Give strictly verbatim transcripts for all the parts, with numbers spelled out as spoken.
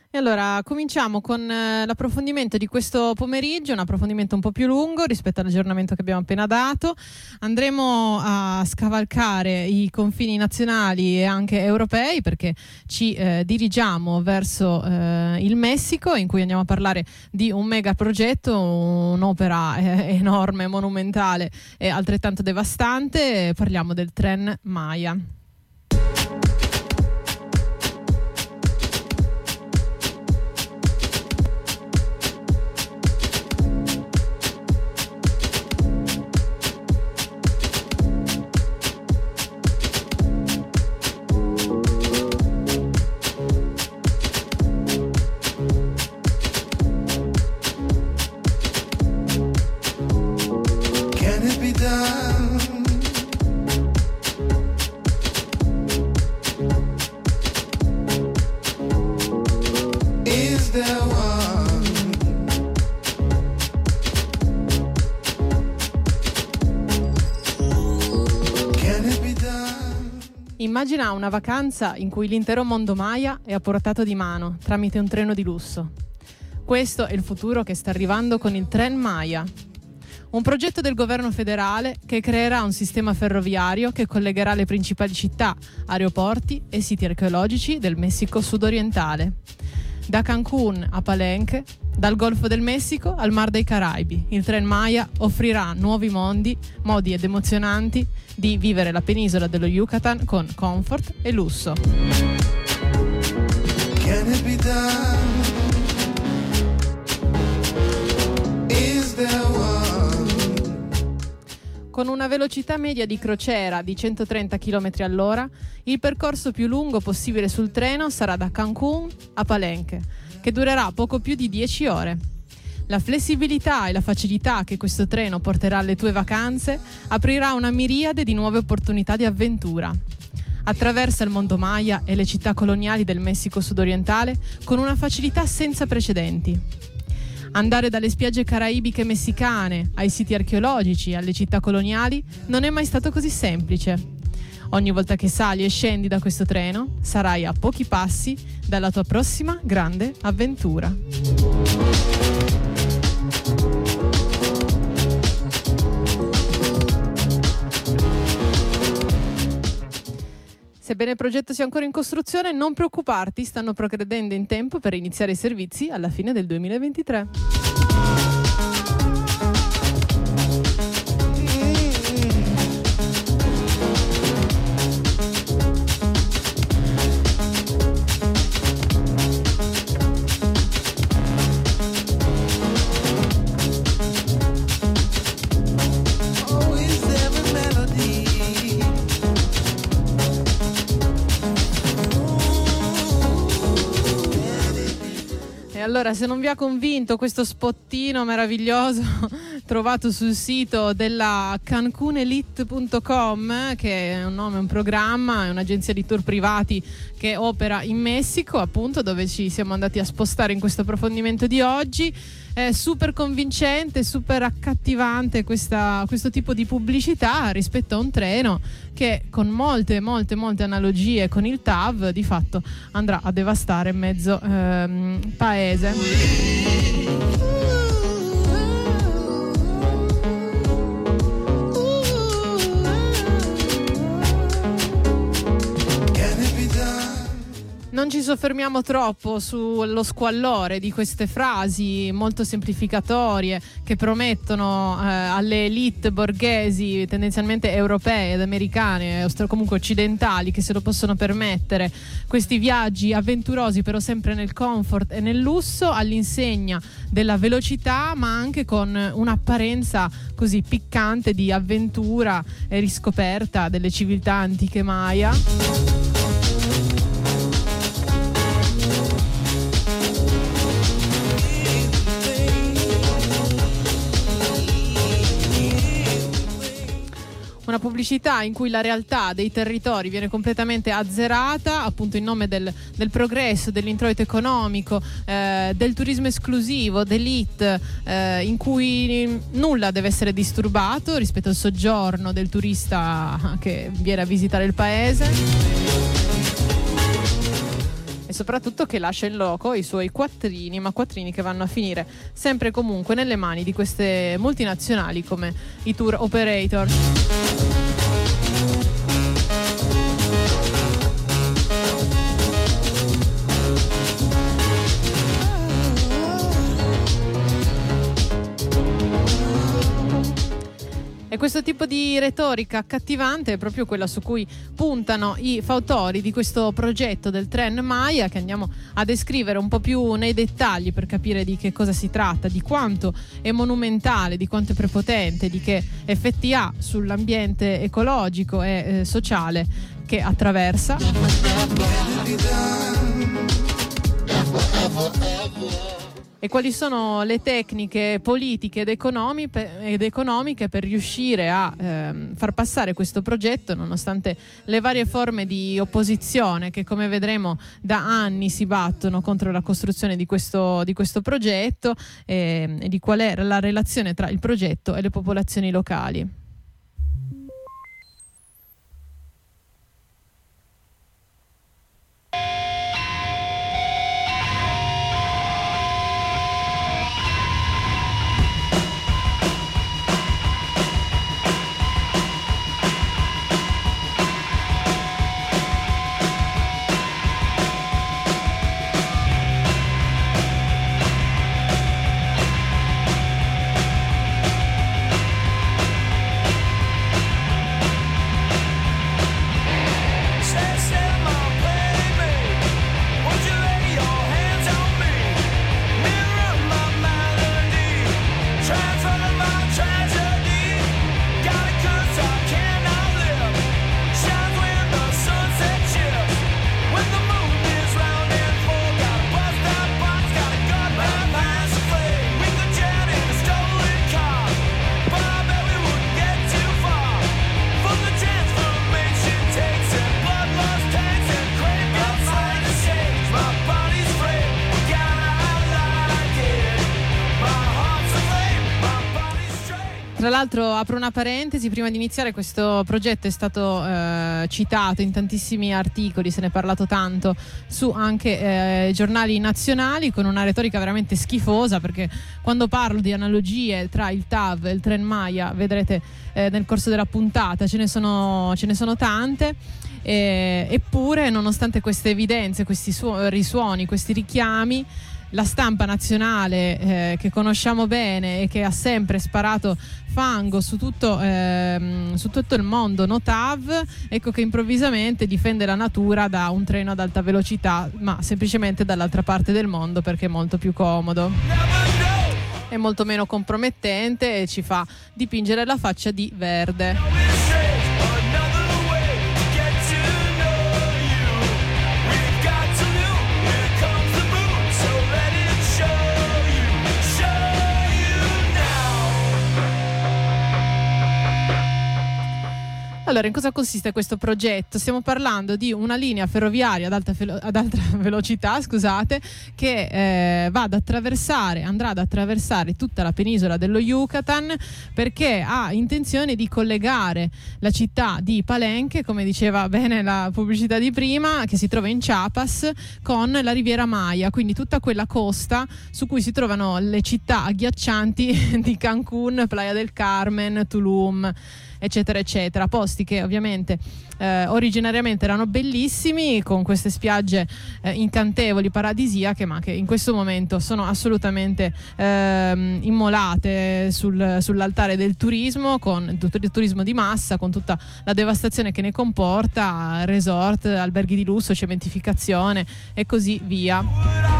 E allora cominciamo con eh, l'approfondimento di questo pomeriggio, un approfondimento un po' più lungo rispetto all'aggiornamento che abbiamo appena dato. Andremo a scavalcare i confini nazionali e anche europei, perché ci eh, dirigiamo verso eh, il Messico, in cui andiamo a parlare di un mega progetto, un'opera eh, enorme, monumentale e altrettanto devastante. Parliamo del Tren Maya. Immagina una vacanza in cui l'intero mondo Maya è a portata di mano tramite un treno di lusso. Questo è il futuro che sta arrivando con il Tren Maya, un progetto del governo federale che creerà un sistema ferroviario che collegherà le principali città, aeroporti e siti archeologici del Messico sudorientale. Da Cancún a Palenque, dal Golfo del Messico al Mar dei Caraibi, il Tren Maya offrirà nuovi mondi, modi ed emozionanti di vivere la penisola dello Yucatan con comfort e lusso. Can it be done? Is there one? Con una velocità media di crociera di centotrenta chilometri all'ora, il percorso più lungo possibile sul treno sarà da Cancún a Palenque, che durerà poco più di dieci ore. La flessibilità e la facilità che questo treno porterà alle tue vacanze aprirà una miriade di nuove opportunità di avventura. Attraversa il mondo Maya e le città coloniali del Messico sudorientale con una facilità senza precedenti. Andare dalle spiagge caraibiche messicane ai siti archeologici, alle città coloniali, non è mai stato così semplice. Ogni volta che sali e scendi da questo treno, sarai a pochi passi dalla tua prossima grande avventura. Sebbene il progetto sia ancora in costruzione, non preoccuparti, stanno progredendo in tempo per iniziare i servizi alla fine del duemilaventitré. Allora, se non vi ha convinto questo spottino meraviglioso trovato sul sito della cancun elite punto com, che è un nome, un programma, è un'agenzia di tour privati che opera in Messico, appunto, dove ci siamo andati a spostare in questo approfondimento di oggi. È super convincente, super accattivante questa, questo tipo di pubblicità rispetto a un treno che, con molte molte molte analogie con il T A V, di fatto andrà a devastare mezzo ehm, paese. Non ci soffermiamo troppo sullo squallore di queste frasi molto semplificatorie che promettono eh, alle elite borghesi tendenzialmente europee ed americane, o comunque occidentali, che se lo possono permettere, questi viaggi avventurosi però sempre nel comfort e nel lusso, all'insegna della velocità, ma anche con un'apparenza così piccante di avventura e riscoperta delle civiltà antiche Maya. Una pubblicità in cui la realtà dei territori viene completamente azzerata, appunto in nome del, del progresso, dell'introito economico, eh, del turismo esclusivo, d'élite, eh, in cui nulla deve essere disturbato rispetto al soggiorno del turista che viene a visitare il paese. E soprattutto che lascia in loco i suoi quattrini, ma quattrini che vanno a finire sempre e comunque nelle mani di queste multinazionali come i tour operator. E questo tipo di retorica accattivante è proprio quella su cui puntano i fautori di questo progetto del Tren Maya, che andiamo a descrivere un po' più nei dettagli per capire di che cosa si tratta, di quanto è monumentale, di quanto è prepotente, di che effetti ha sull'ambiente ecologico e eh, sociale che attraversa. E quali sono le tecniche politiche ed, economi pe- ed economiche per riuscire a ehm, far passare questo progetto, nonostante le varie forme di opposizione che, come vedremo, da anni si battono contro la costruzione di questo, di questo progetto, e, e di qual è la relazione tra il progetto e le popolazioni locali. Tra l'altro, apro una parentesi, prima di iniziare, questo progetto è stato eh, citato in tantissimi articoli, se ne è parlato tanto su anche eh, giornali nazionali, con una retorica veramente schifosa, perché quando parlo di analogie tra il T A V e il Tren Maya, vedrete eh, nel corso della puntata, ce ne sono, ce ne sono tante. Eh, eppure, nonostante queste evidenze, questi su- risuoni, questi richiami, la stampa nazionale eh, che conosciamo bene e che ha sempre sparato fango su tutto, ehm, su tutto il mondo no T A V, ecco che improvvisamente difende la natura da un treno ad alta velocità, ma semplicemente dall'altra parte del mondo, perché è molto più comodo, è molto meno compromettente e ci fa dipingere la faccia di verde. Allora, in cosa consiste questo progetto? Stiamo parlando di una linea ferroviaria ad alta, felo- ad alta velocità, scusate, che eh, va ad attraversare, andrà ad attraversare tutta la penisola dello Yucatan, perché ha intenzione di collegare la città di Palenque, come diceva bene la pubblicità di prima, che si trova in Chiapas, con la Riviera Maya, quindi tutta quella costa su cui si trovano le città agghiaccianti di Cancun, Playa del Carmen, Tulum, eccetera eccetera, posti che ovviamente eh, originariamente erano bellissimi, con queste spiagge eh, incantevoli, paradisiache, ma che in questo momento sono assolutamente eh, immolate sul, sull'altare del turismo, con il turismo di massa, con tutta la devastazione che ne comporta, resort, alberghi di lusso, cementificazione e così via.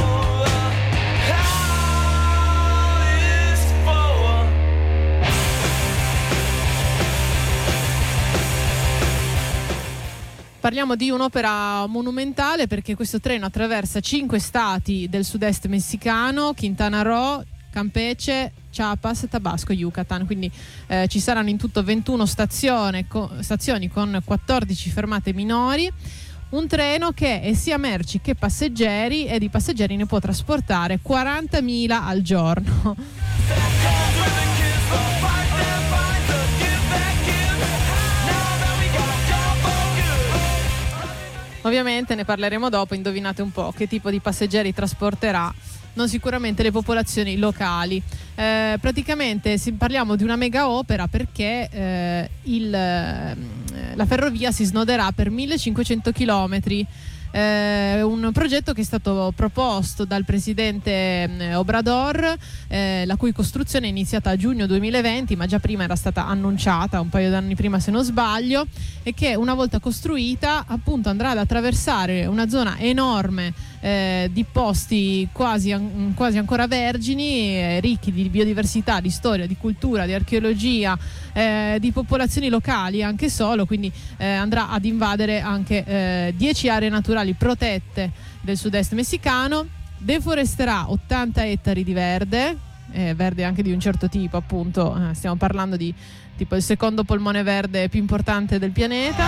Parliamo di un'opera monumentale perché questo treno attraversa cinque stati del sud-est messicano: Quintana Roo, Campeche, Chiapas, Tabasco e Yucatan. Quindi eh, ci saranno in tutto ventuno stazione, co- stazioni con quattordici fermate minori. Un treno che è sia merci che passeggeri, e di passeggeri ne può trasportare quarantamila al giorno. Ovviamente ne parleremo dopo, indovinate un po' che tipo di passeggeri trasporterà, non sicuramente le popolazioni locali. Eh, praticamente si, parliamo di una mega opera perché eh, il, la ferrovia si snoderà per millecinquecento chilometri. Eh, un progetto che è stato proposto dal presidente eh, Obrador, eh, la cui costruzione è iniziata a giugno duemilaventi, ma già prima era stata annunciata, un paio d'anni prima se non sbaglio, e che una volta costruita appunto andrà ad attraversare una zona enorme eh, di posti quasi, an- quasi ancora vergini, eh, ricchi di biodiversità, di storia, di cultura, di archeologia, eh, di popolazioni locali anche solo, quindi eh, andrà ad invadere anche eh, dieci aree naturali protette del sud-est messicano, deforesterà ottanta ettari di verde, eh, verde anche di un certo tipo, appunto, eh, stiamo parlando di tipo il secondo polmone verde più importante del pianeta.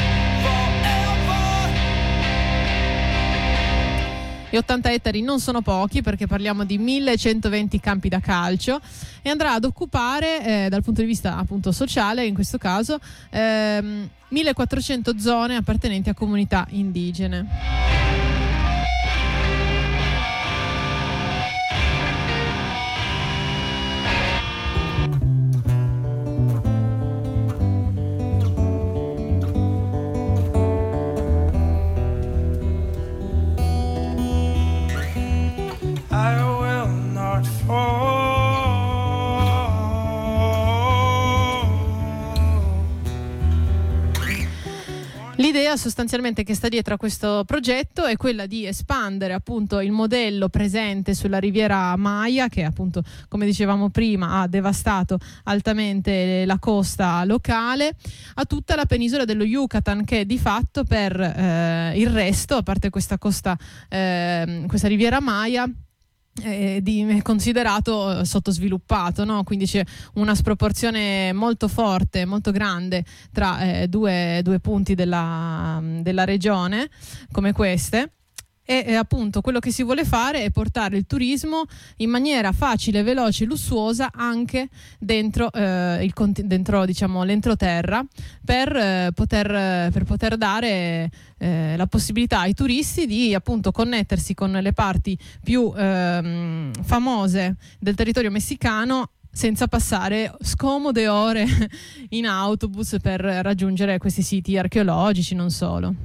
E ottanta ettari non sono pochi, perché parliamo di millecentoventi campi da calcio, e andrà ad occupare eh, dal punto di vista appunto sociale, in questo caso ehm, millequattrocento zone appartenenti a comunità indigene. L'idea sostanzialmente che sta dietro a questo progetto è quella di espandere appunto il modello presente sulla riviera Maya, che appunto, come dicevamo prima, ha devastato altamente la costa locale, a tutta la penisola dello Yucatan, che di fatto per eh, il resto, a parte questa costa, eh, questa riviera Maya, è considerato sottosviluppato, no? Quindi c'è una sproporzione molto forte, molto grande tra eh, due, due punti della, della regione come queste. E eh, appunto quello che si vuole fare è portare il turismo in maniera facile, veloce e lussuosa anche dentro, eh, il, dentro diciamo, l'entroterra, per, eh, poter, per poter dare eh, la possibilità ai turisti di appunto connettersi con le parti più eh, famose del territorio messicano, senza passare scomode ore in autobus per raggiungere questi siti archeologici, non solo.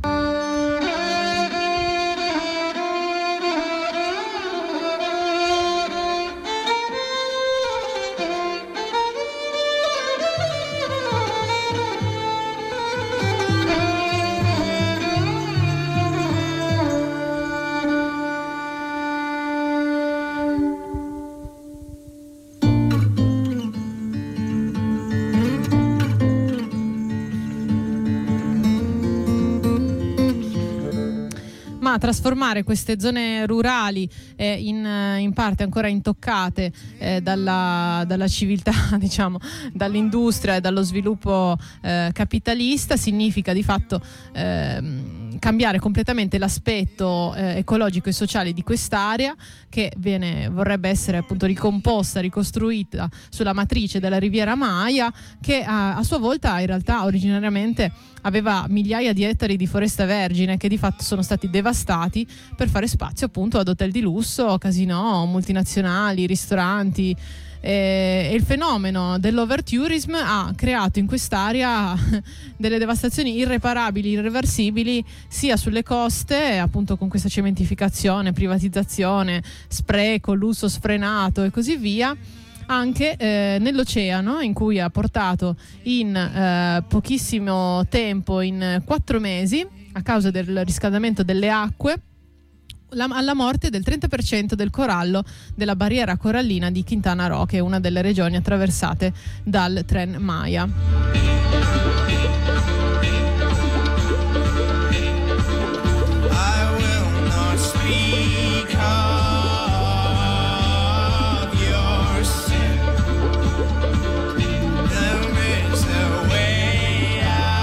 Ma trasformare queste zone rurali eh, in, in parte ancora intoccate eh, dalla, dalla civiltà, diciamo, dall'industria e dallo sviluppo eh, capitalista significa di fatto eh, cambiare completamente l'aspetto eh, ecologico e sociale di quest'area, che viene, vorrebbe essere appunto ricomposta, ricostruita sulla matrice della riviera Maya, che a, a sua volta in realtà originariamente aveva migliaia di ettari di foresta vergine che di fatto sono stati devastati per fare spazio appunto ad hotel di lusso, casinò, multinazionali, ristoranti. E il fenomeno dell'overtourism ha creato in quest'area delle devastazioni irreparabili, irreversibili, sia sulle coste, appunto con questa cementificazione, privatizzazione, spreco, lusso sfrenato e così via, anche eh, nell'oceano, in cui ha portato in eh, pochissimo tempo, in quattro mesi, a causa del riscaldamento delle acque, La, alla morte del trenta per cento del corallo della barriera corallina di Quintana Roo, che è una delle regioni attraversate dal Tren Maya. I will not speak of your sin. There is a way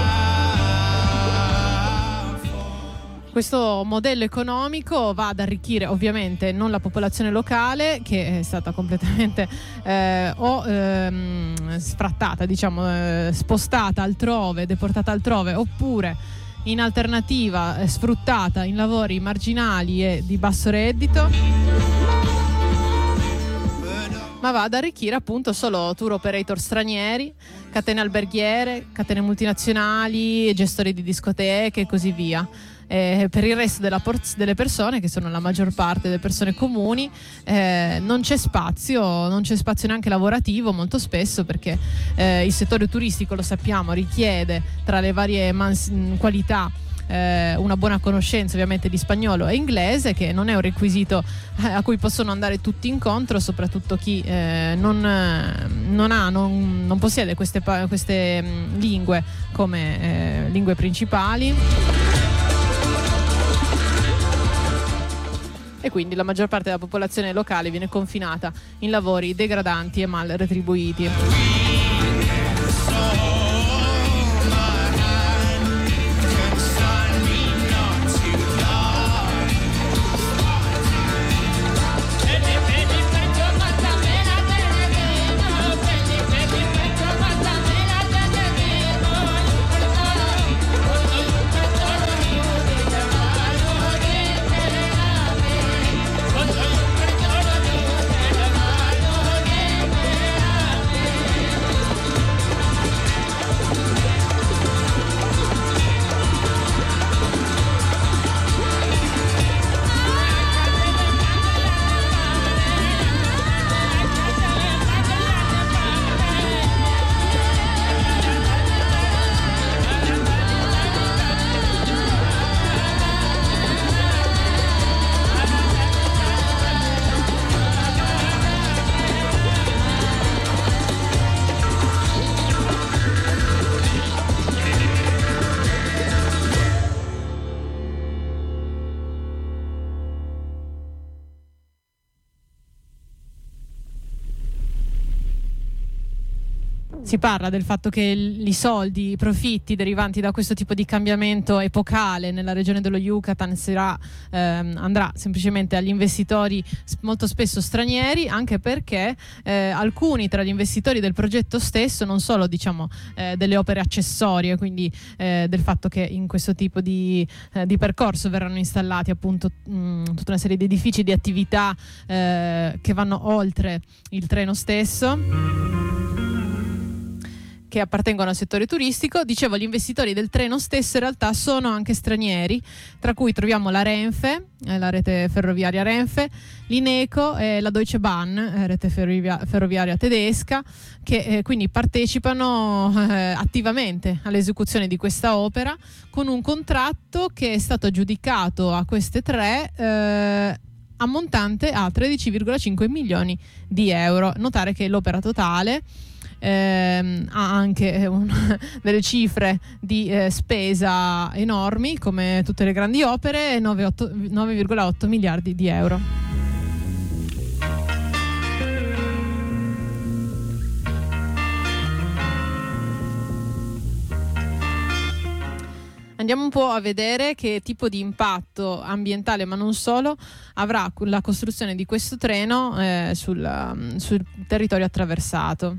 out for... Questo modello economico va ad arricchire ovviamente non la popolazione locale, che è stata completamente eh, o ehm, sfrattata, diciamo, eh, spostata altrove, deportata altrove, oppure in alternativa eh, sfruttata in lavori marginali e di basso reddito, ma va ad arricchire appunto solo tour operator stranieri, catene alberghiere, catene multinazionali, gestori di discoteche e così via. Eh, per il resto della por- delle persone, che sono la maggior parte delle persone comuni, eh, non c'è spazio, non c'è spazio neanche lavorativo molto spesso, perché eh, il settore turistico, lo sappiamo, richiede tra le varie mans- qualità Eh, una buona conoscenza ovviamente di spagnolo e inglese, che non è un requisito eh, a cui possono andare tutti incontro, soprattutto chi eh, non, non ha, non, non possiede queste, queste mh, lingue come eh, lingue principali, e quindi la maggior parte della popolazione locale viene confinata in lavori degradanti e mal retribuiti. Si parla del fatto che i soldi, i profitti derivanti da questo tipo di cambiamento epocale nella regione dello Yucatan sarà, ehm, andrà semplicemente agli investitori molto spesso stranieri, anche perché eh, alcuni tra gli investitori del progetto stesso, non solo diciamo eh, delle opere accessorie, quindi eh, del fatto che in questo tipo di, eh, di percorso verranno installati appunto mh, tutta una serie di edifici, di attività eh, che vanno oltre il treno stesso, che appartengono al settore turistico. Dicevo, gli investitori del treno stesso in realtà sono anche stranieri, tra cui troviamo la Renfe, eh, la rete ferroviaria Renfe, l'Ineco e la Deutsche Bahn, eh, rete ferrovia- ferroviaria tedesca, che eh, quindi partecipano eh, attivamente all'esecuzione di questa opera, con un contratto che è stato aggiudicato a queste tre eh, ammontante a tredici virgola cinque milioni di euro. Notare che l'opera totale Ehm, ha anche un, delle cifre di eh, spesa enormi, come tutte le grandi opere, nove virgola otto miliardi di euro. Andiamo un po' a vedere che tipo di impatto ambientale, ma non solo, avrà la costruzione di questo treno eh, sul, sul territorio attraversato.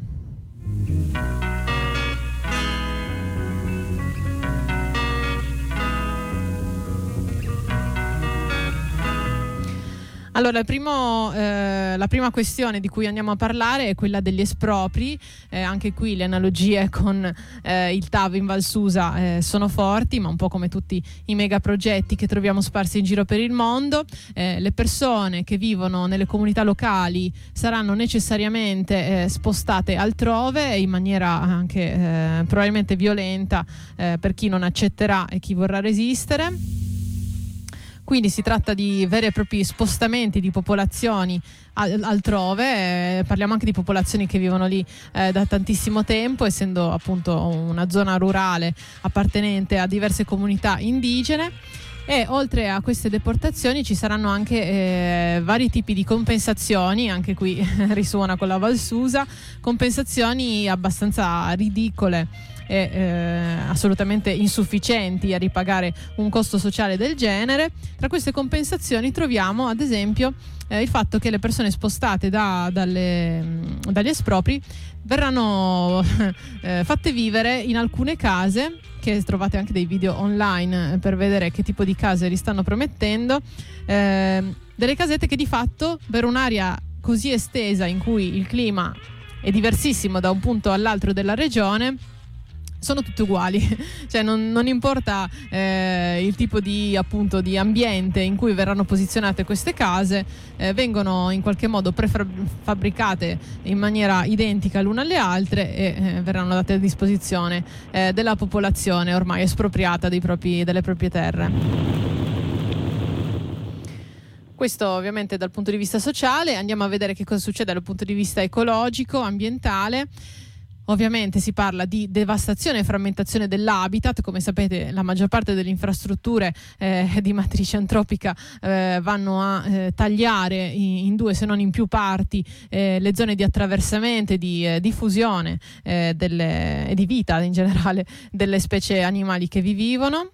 Allora, il primo, eh, la prima questione di cui andiamo a parlare è quella degli espropri. Eh, anche qui le analogie con eh, il T A V in Val Susa eh, sono forti, ma un po' come tutti i megaprogetti che troviamo sparsi in giro per il mondo. Eh, le persone che vivono nelle comunità locali saranno necessariamente eh, spostate altrove in maniera anche eh, probabilmente violenta eh, per chi non accetterà e chi vorrà resistere. Quindi si tratta di veri e propri spostamenti di popolazioni altrove, eh, parliamo anche di popolazioni che vivono lì eh, da tantissimo tempo, essendo appunto una zona rurale appartenente a diverse comunità indigene. E oltre a queste deportazioni ci saranno anche eh, vari tipi di compensazioni, anche qui risuona con la Val Susa, compensazioni abbastanza ridicole e eh, assolutamente insufficienti a ripagare un costo sociale del genere. Tra queste compensazioni troviamo ad esempio eh, il fatto che le persone spostate da, dalle, dagli espropri verranno eh, fatte vivere in alcune case, che trovate anche dei video online per vedere che tipo di case li stanno promettendo, eh, delle casette che di fatto per un'area così estesa in cui il clima è diversissimo da un punto all'altro della regione sono tutte uguali, cioè non, non importa eh, il tipo di appunto di ambiente in cui verranno posizionate queste case, eh, vengono in qualche modo prefabbricate in maniera identica l'una alle altre e eh, verranno date a disposizione eh, della popolazione ormai espropriata dei propri, delle proprie terre. Questo ovviamente dal punto di vista sociale. Andiamo a vedere che cosa succede dal punto di vista ecologico, ambientale. Ovviamente si parla di devastazione e frammentazione dell'habitat. Come sapete, la maggior parte delle infrastrutture eh, di matrice antropica eh, vanno a eh, tagliare in, in due se non in più parti eh, le zone di attraversamento e di eh, diffusione eh, delle, e di vita in generale delle specie animali che vi vivono.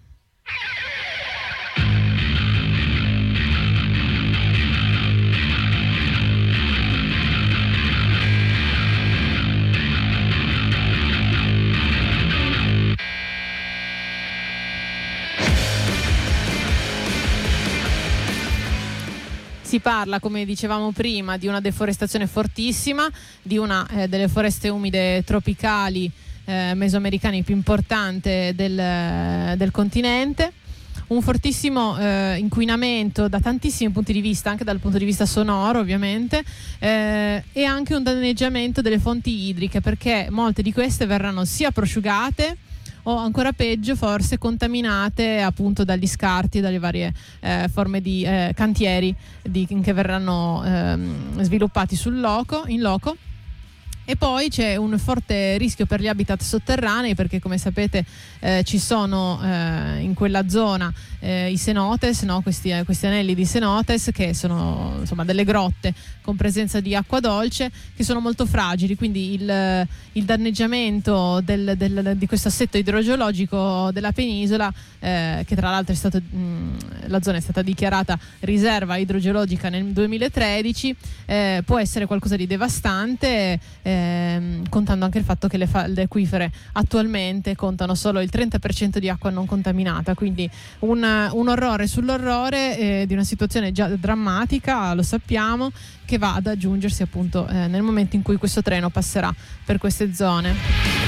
Si parla, come dicevamo prima, di una deforestazione fortissima, di una eh, delle foreste umide tropicali eh, mesoamericane più importante del, del continente, un fortissimo eh, inquinamento da tantissimi punti di vista, anche dal punto di vista sonoro ovviamente, eh, e anche un danneggiamento delle fonti idriche, perché molte di queste verranno sia prosciugate o ancora peggio forse contaminate appunto dagli scarti, dalle varie eh, forme di eh, cantieri di, che verranno ehm, sviluppati sul loco, in loco. E poi c'è un forte rischio per gli habitat sotterranei, perché come sapete eh, ci sono eh, in quella zona eh, i cenotes, no? questi, eh, questi anelli di cenotes, che sono insomma delle grotte con presenza di acqua dolce, che sono molto fragili, quindi il, il danneggiamento del, del, di questo assetto idrogeologico della penisola, eh, che tra l'altro è stato, mh, la zona è stata dichiarata riserva idrogeologica nel duemilatredici, eh, può essere qualcosa di devastante, eh, Ehm, contando anche il fatto che le falde acquifere attualmente contano solo il trenta per cento di acqua non contaminata, quindi un, un orrore sull'orrore eh, di una situazione già drammatica, lo sappiamo, che va ad aggiungersi appunto eh, nel momento in cui questo treno passerà per queste zone.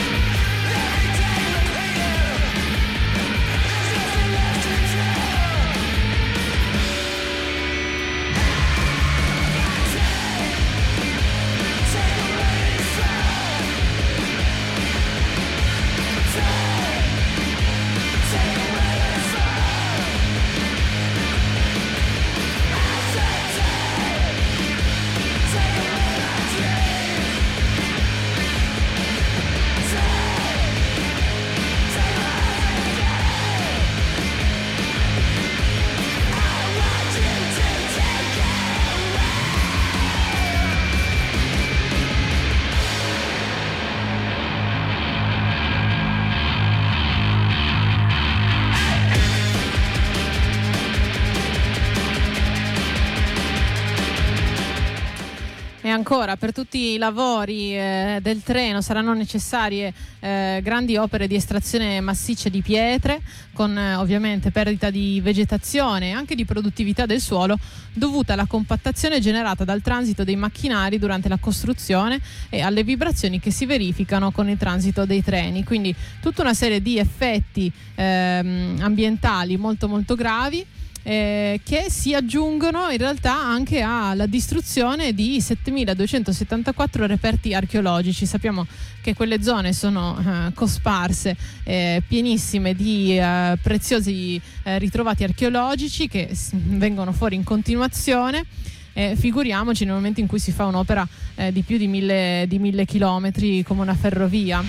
E ancora, per tutti i lavori eh, del treno saranno necessarie eh, grandi opere di estrazione massiccia di pietre, con eh, ovviamente perdita di vegetazione e anche di produttività del suolo, dovuta alla compattazione generata dal transito dei macchinari durante la costruzione e alle vibrazioni che si verificano con il transito dei treni. Quindi tutta una serie di effetti ehm, ambientali molto molto gravi, Eh, che si aggiungono in realtà anche alla distruzione di settemiladuecentosettantaquattro reperti archeologici. Sappiamo che quelle zone sono eh, cosparse, eh, pienissime di eh, preziosi eh, ritrovati archeologici che s- vengono fuori in continuazione. Eh, figuriamoci nel momento in cui si fa un'opera eh, di più di mille, di mille chilometri come una ferrovia.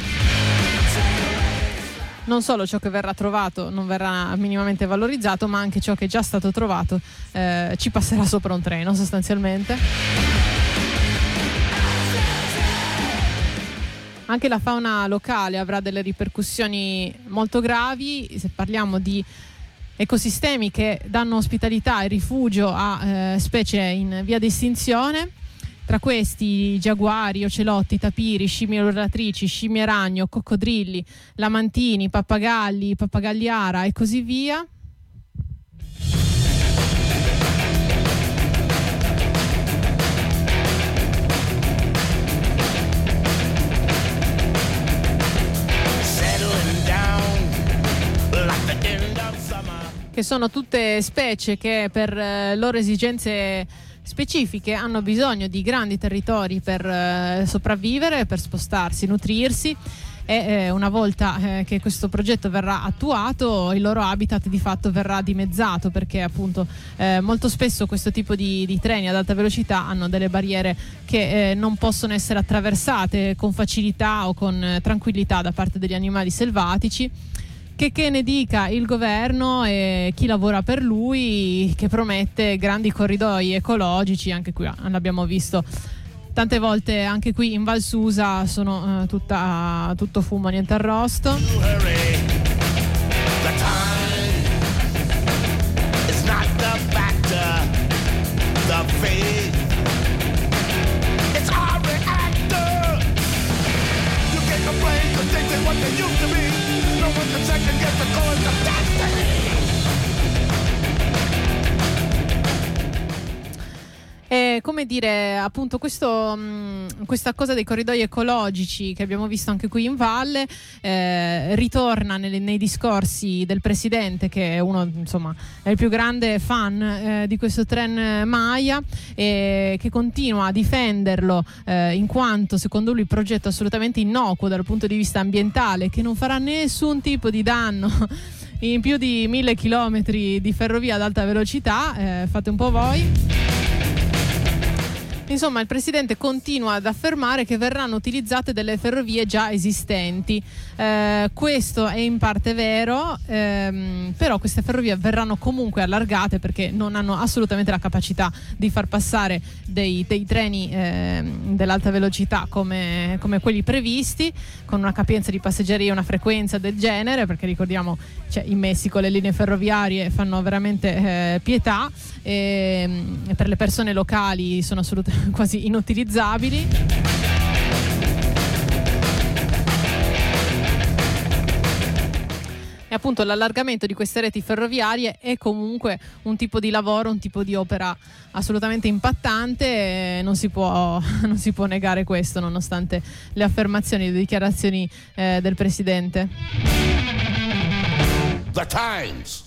Non solo ciò che verrà trovato non verrà minimamente valorizzato, ma anche ciò che è già stato trovato eh, ci passerà sopra un treno sostanzialmente. Anche la fauna locale avrà delle ripercussioni molto gravi, se parliamo di ecosistemi che danno ospitalità e rifugio a eh, specie in via di estinzione. Tra questi giaguari, ocelotti, tapiri, scimmie oratrici, scimmie ragno, coccodrilli, lamantini, pappagalli, pappagalliara e così via. Che sono tutte specie che per eh, loro esigenze specifiche hanno bisogno di grandi territori per eh, sopravvivere, per spostarsi, nutrirsi e eh, una volta eh, che questo progetto verrà attuato il loro habitat di fatto verrà dimezzato, perché appunto eh, molto spesso questo tipo di, di treni ad alta velocità hanno delle barriere che eh, non possono essere attraversate con facilità o con eh, tranquillità da parte degli animali selvatici. Che, che ne dica il governo e chi lavora per lui, che promette grandi corridoi ecologici. Anche qui l'abbiamo visto tante volte, anche qui in Val Susa sono uh, tutta, tutto fumo, niente arrosto. E come dire, appunto questo, mh, questa cosa dei corridoi ecologici che abbiamo visto anche qui in valle eh, ritorna nelle, nei discorsi del presidente, che è uno, insomma, è il più grande fan eh, di questo tren Maya, e che continua a difenderlo eh, in quanto secondo lui progetto assolutamente innocuo dal punto di vista ambientale, che non farà nessun tipo di danno in più di mille chilometri di ferrovia ad alta velocità. Eh, fate un po' voi. Insomma, il presidente continua ad affermare che verranno utilizzate delle ferrovie già esistenti. Eh, questo è in parte vero, ehm, però queste ferrovie verranno comunque allargate perché non hanno assolutamente la capacità di far passare dei, dei treni eh, dell'alta velocità come, come quelli previsti, con una capienza di passeggeri e una frequenza del genere, perché ricordiamo, cioè, in Messico le linee ferroviarie fanno veramente eh, pietà e, e per le persone locali sono assolutamente quasi inutilizzabili. E appunto l'allargamento di queste reti ferroviarie è comunque un tipo di lavoro, un tipo di opera assolutamente impattante, e non si può, non si può negare questo, nonostante le affermazioni e le dichiarazioni eh, del presidente. The Times.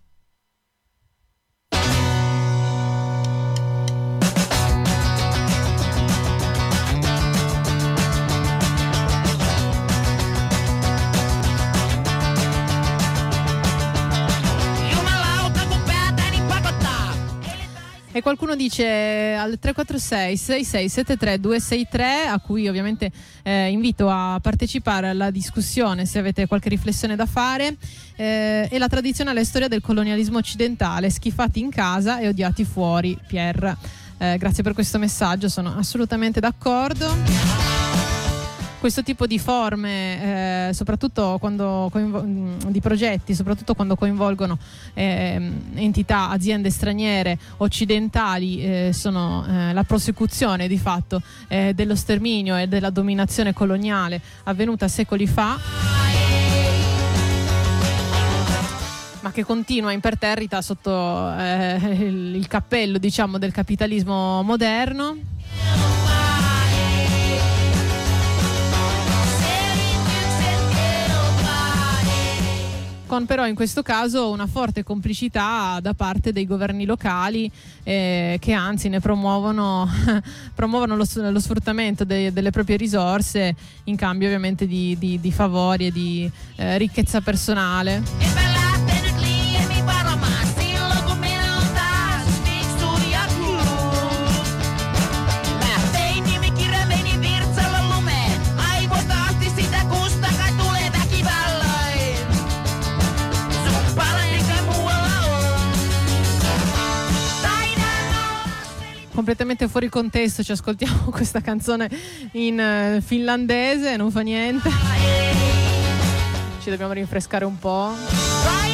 E qualcuno dice al tre quattro sei sei sei sette tre due sei tre, a cui ovviamente eh, invito a partecipare alla discussione se avete qualche riflessione da fare, eh, è la tradizionale storia del colonialismo occidentale, schifati in casa e odiati fuori. Pier, eh, grazie per questo messaggio, sono assolutamente d'accordo. Questo tipo di forme, eh, soprattutto quando coinvol- di progetti, soprattutto quando coinvolgono eh, entità, aziende straniere, occidentali, eh, sono eh, la prosecuzione di fatto eh, dello sterminio e della dominazione coloniale avvenuta secoli fa, ma che continua imperterrita sotto eh, il, il cappello, diciamo, del capitalismo moderno. Con però in questo caso una forte complicità da parte dei governi locali eh, che anzi ne promuovono, promuovono lo, lo sfruttamento de, delle proprie risorse in cambio ovviamente di, di, di favori e di eh, ricchezza personale. completamente fuori contesto ci ascoltiamo questa canzone in uh, finlandese, non fa niente, ci dobbiamo rinfrescare un po'.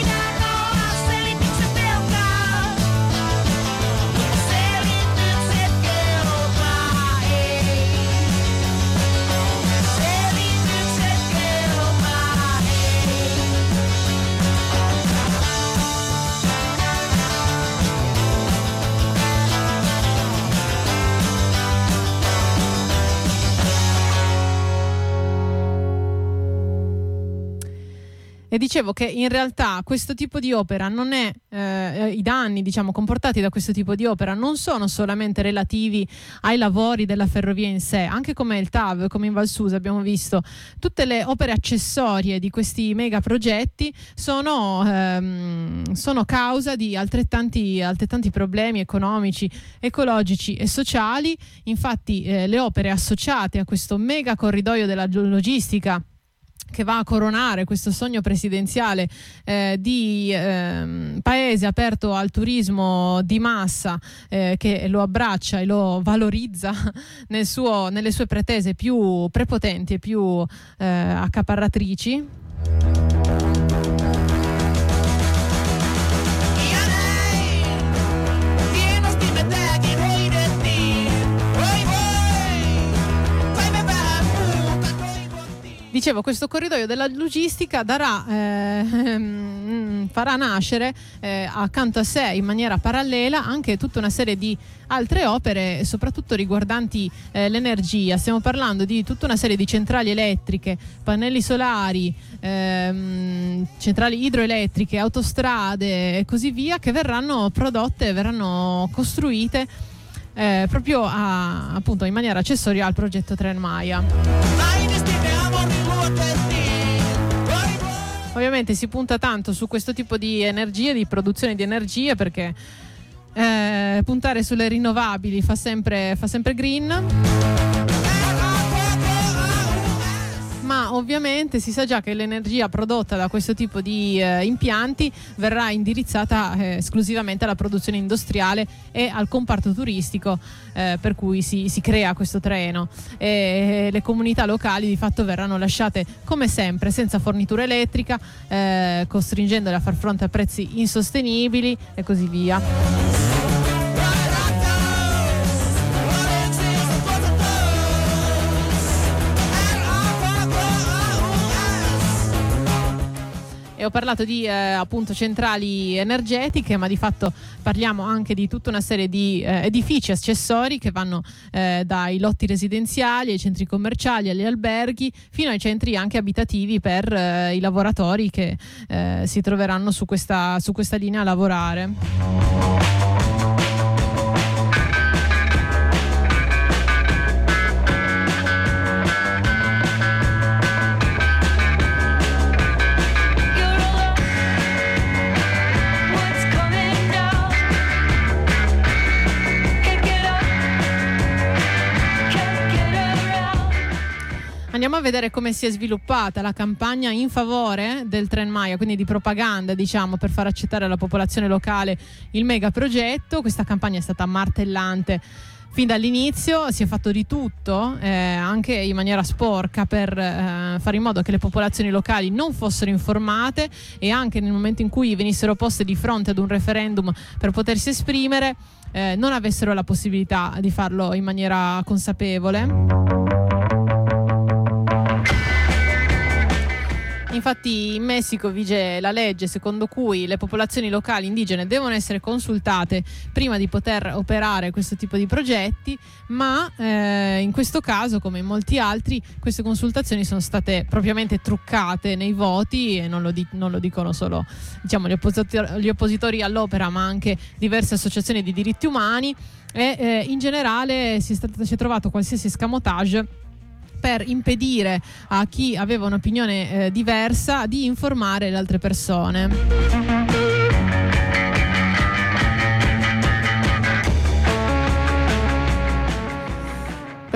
E dicevo che in realtà questo tipo di opera non è, eh, i danni diciamo comportati da questo tipo di opera non sono solamente relativi ai lavori della ferrovia in sé, anche come il T A V, come in Val Susa abbiamo visto, tutte le opere accessorie di questi mega progetti sono, ehm, sono causa di altrettanti, altrettanti problemi economici, ecologici e sociali. Infatti eh, le opere associate a questo mega corridoio della logistica che va a coronare questo sogno presidenziale eh, di eh, paese aperto al turismo di massa, eh, che lo abbraccia e lo valorizza nel suo, nelle sue pretese più prepotenti e più eh, accaparratrici. Dicevo, questo corridoio della logistica darà, eh, farà nascere eh, accanto a sé in maniera parallela anche tutta una serie di altre opere, soprattutto riguardanti eh, l'energia. Stiamo parlando di tutta una serie di centrali elettriche, pannelli solari, ehm, centrali idroelettriche, autostrade e così via, che verranno prodotte, verranno costruite eh, proprio a, appunto in maniera accessoria al progetto Tren Maya. Ovviamente si punta tanto su questo tipo di energie, di produzione di energie, perché eh, puntare sulle rinnovabili fa sempre, fa sempre green. Ma ovviamente si sa già che l'energia prodotta da questo tipo di eh, impianti verrà indirizzata eh, esclusivamente alla produzione industriale e al comparto turistico, eh, per cui si, si crea questo treno, e le comunità locali di fatto verranno lasciate come sempre senza fornitura elettrica, eh, costringendole a far fronte a prezzi insostenibili e così via. E ho parlato di eh, appunto centrali energetiche, ma di fatto parliamo anche di tutta una serie di eh, edifici accessori che vanno eh, dai lotti residenziali ai centri commerciali, agli alberghi, fino ai centri anche abitativi per eh, i lavoratori che eh, si troveranno su questa, su questa linea a lavorare. Andiamo a vedere come si è sviluppata la campagna in favore del Tren Maya, quindi di propaganda, diciamo, per far accettare alla popolazione locale il mega progetto. Questa campagna è stata martellante fin dall'inizio, si è fatto di tutto, eh, anche in maniera sporca, per eh, fare in modo che le popolazioni locali non fossero informate, e anche nel momento in cui venissero poste di fronte ad un referendum per potersi esprimere, eh, non avessero la possibilità di farlo in maniera consapevole. Infatti in Messico vige la legge secondo cui le popolazioni locali indigene devono essere consultate prima di poter operare questo tipo di progetti, ma eh, in questo caso, come in molti altri, queste consultazioni sono state propriamente truccate nei voti, e non lo, di- non lo dicono solo, diciamo, gli, oppositor- gli oppositori all'opera, ma anche diverse associazioni di diritti umani, e eh, in generale si è, stato, si è trovato qualsiasi escamotage per impedire a chi aveva un'opinione eh, diversa di informare le altre persone.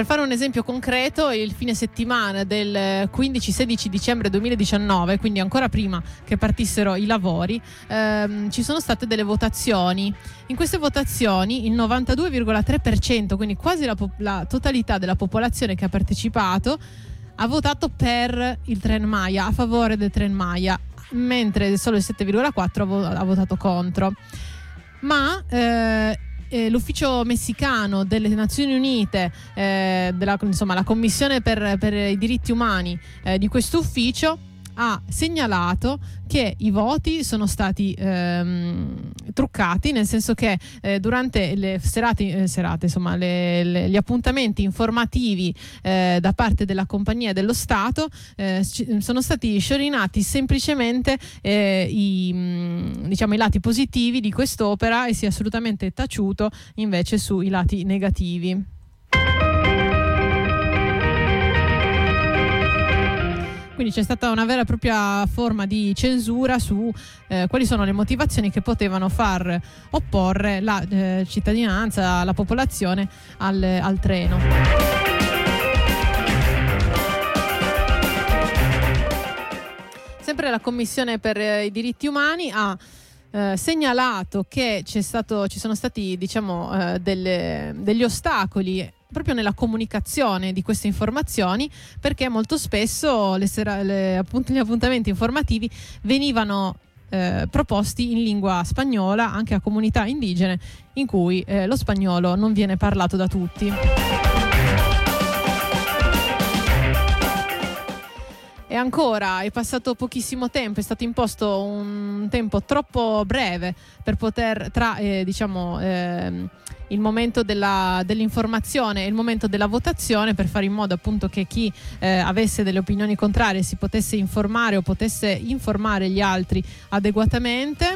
Per fare un esempio concreto, il fine settimana del quindici sedici dicembre duemiladiciannove, quindi ancora prima che partissero i lavori, ehm, ci sono state delle votazioni. In queste votazioni il novantadue virgola tre per cento, quindi quasi la, la totalità della popolazione che ha partecipato, ha votato per il Tren Maya, a favore del Tren Maya, mentre solo il sette virgola quattro per cento ha votato contro. Ma eh, eh, l'ufficio messicano delle Nazioni Unite, eh, della, insomma la Commissione per, per i diritti umani eh, di questo ufficio, ha segnalato che i voti sono stati ehm, truccati, nel senso che eh, durante le serate, eh, serate insomma le, le, gli appuntamenti informativi eh, da parte della compagnia dello Stato eh, sono stati sciorinati semplicemente eh, i, mh, diciamo, i lati positivi di quest'opera e si è assolutamente taciuto invece sui lati negativi. Quindi c'è stata una vera e propria forma di censura su eh, quali sono le motivazioni che potevano far opporre la eh, cittadinanza, la popolazione al, al treno. Sempre la Commissione per eh, i diritti umani ha eh, segnalato che c'è stato, ci sono stati diciamo eh, delle, degli ostacoli proprio nella comunicazione di queste informazioni, perché molto spesso le sera, le, appunto, gli appuntamenti informativi venivano eh, proposti in lingua spagnola anche a comunità indigene in cui eh, lo spagnolo non viene parlato da tutti. E ancora è passato pochissimo tempo, è stato imposto un tempo troppo breve per poter tra eh, diciamo eh, il momento della, dell'informazione e il momento della votazione, per fare in modo appunto che chi eh, avesse delle opinioni contrarie si potesse informare o potesse informare gli altri adeguatamente.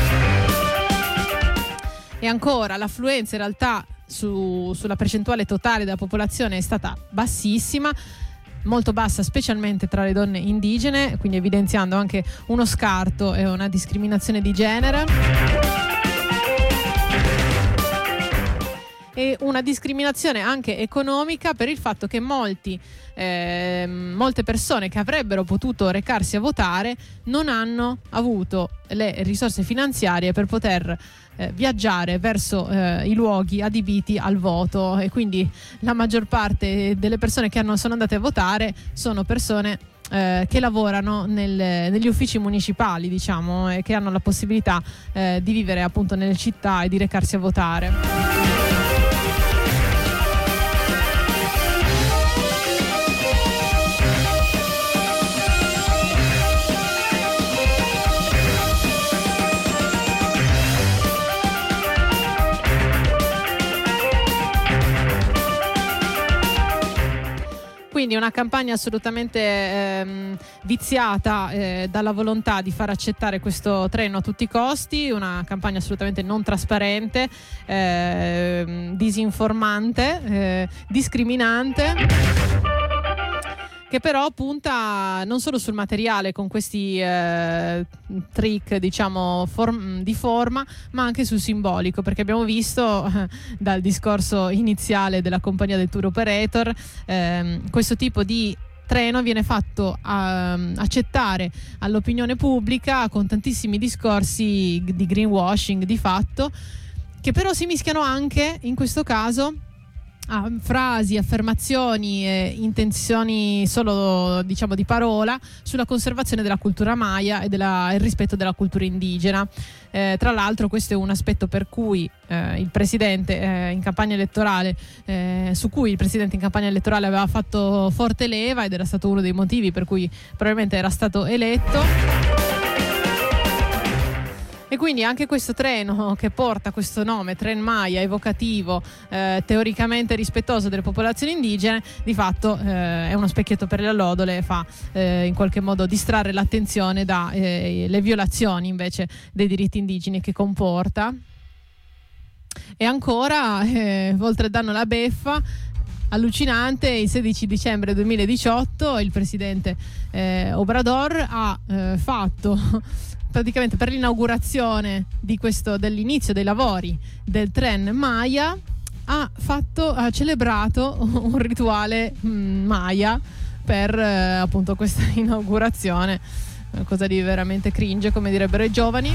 E ancora l'affluenza in realtà su, sulla percentuale totale della popolazione è stata bassissima, molto bassa specialmente tra le donne indigene, quindi evidenziando anche uno scarto e una discriminazione di genere e una discriminazione anche economica per il fatto che molti eh, molte persone che avrebbero potuto recarsi a votare non hanno avuto le risorse finanziarie per poter Eh, viaggiare verso eh, i luoghi adibiti al voto, e quindi la maggior parte delle persone che hanno, sono andate a votare sono persone eh, che lavorano nel, negli uffici municipali, diciamo, e che hanno la possibilità eh, di vivere appunto nelle città e di recarsi a votare. Quindi una campagna assolutamente ehm, viziata eh, dalla volontà di far accettare questo treno a tutti i costi, una campagna assolutamente non trasparente, eh, disinformante, eh, discriminante, che però punta non solo sul materiale con questi eh, trick diciamo form- di forma, ma anche sul simbolico, perché abbiamo visto eh, dal discorso iniziale della compagnia del tour operator eh, questo tipo di treno viene fatto uh, accettare all'opinione pubblica con tantissimi discorsi di greenwashing di fatto, che però si mischiano anche in questo caso a frasi, affermazioni e intenzioni solo diciamo di parola sulla conservazione della cultura maya e della, il rispetto della cultura indigena. Eh, tra l'altro questo è un aspetto per cui eh, il presidente eh, in campagna elettorale eh, su cui il presidente in campagna elettorale aveva fatto forte leva, ed era stato uno dei motivi per cui probabilmente era stato eletto. E quindi anche questo treno che porta questo nome, Tren Maya, evocativo, eh, teoricamente rispettoso delle popolazioni indigene, di fatto eh, è uno specchietto per le allodole e fa eh, in qualche modo distrarre l'attenzione dalle eh, violazioni invece dei diritti indigeni che comporta. E ancora, eh, oltre al danno alla beffa, allucinante, il sedici dicembre duemiladiciotto il presidente eh, Obrador ha eh, fatto praticamente per l'inaugurazione di questo, dell'inizio dei lavori del Tren Maya, ha fatto, ha celebrato un rituale mh, Maya per eh, appunto questa inaugurazione, una cosa di veramente cringe, come direbbero i giovani.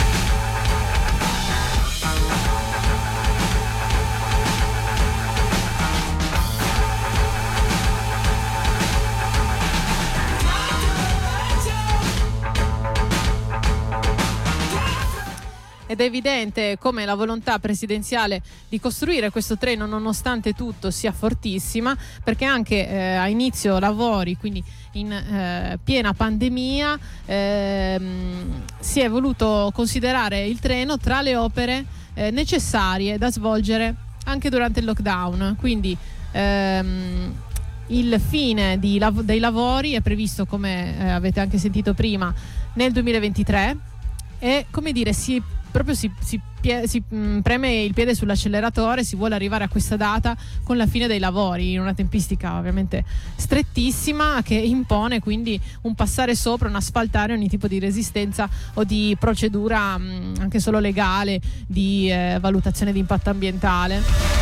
Ed è evidente come la volontà presidenziale di costruire questo treno, nonostante tutto, sia fortissima, perché anche eh, a inizio lavori, quindi in eh, piena pandemia, ehm, si è voluto considerare il treno tra le opere eh, necessarie da svolgere anche durante il lockdown. Quindi ehm, il fine di lav- dei lavori è previsto, come eh, avete anche sentito prima, nel duemilaventitré, e come dire si proprio si, si, pie, si mh, preme il piede sull'acceleratore, si vuole arrivare a questa data con la fine dei lavori, in una tempistica ovviamente strettissima, che impone quindi un passare sopra, un asfaltare ogni tipo di resistenza o di procedura mh, anche solo legale di eh, valutazione di impatto ambientale.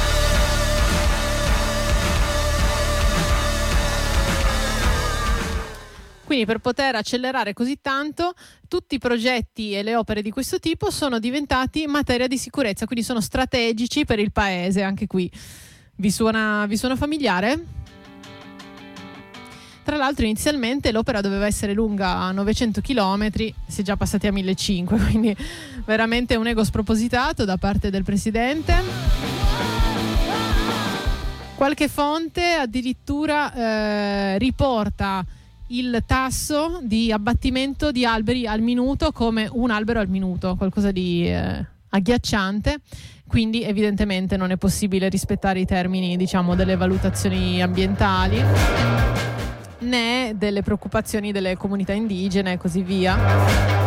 Quindi, per poter accelerare così tanto, tutti i progetti e le opere di questo tipo sono diventati materia di sicurezza, quindi sono strategici per il paese. Anche qui vi suona, vi suona familiare? Tra l'altro, inizialmente l'opera doveva essere lunga novecento chilometri, si è già passati a millecinquecento, quindi veramente un ego spropositato da parte del presidente. Qualche fonte addirittura eh, riporta il tasso di abbattimento di alberi al minuto come un albero al minuto, qualcosa di eh, agghiacciante. Quindi evidentemente non è possibile rispettare i termini, diciamo, delle valutazioni ambientali, né delle preoccupazioni delle comunità indigene e così via.